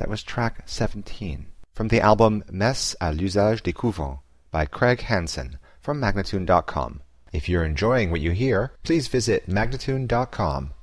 That was track 17 from the album Messe à l'usage des couvents by Craig Hansen from Magnatune.com. If you're enjoying what you hear, please visit Magnatune.com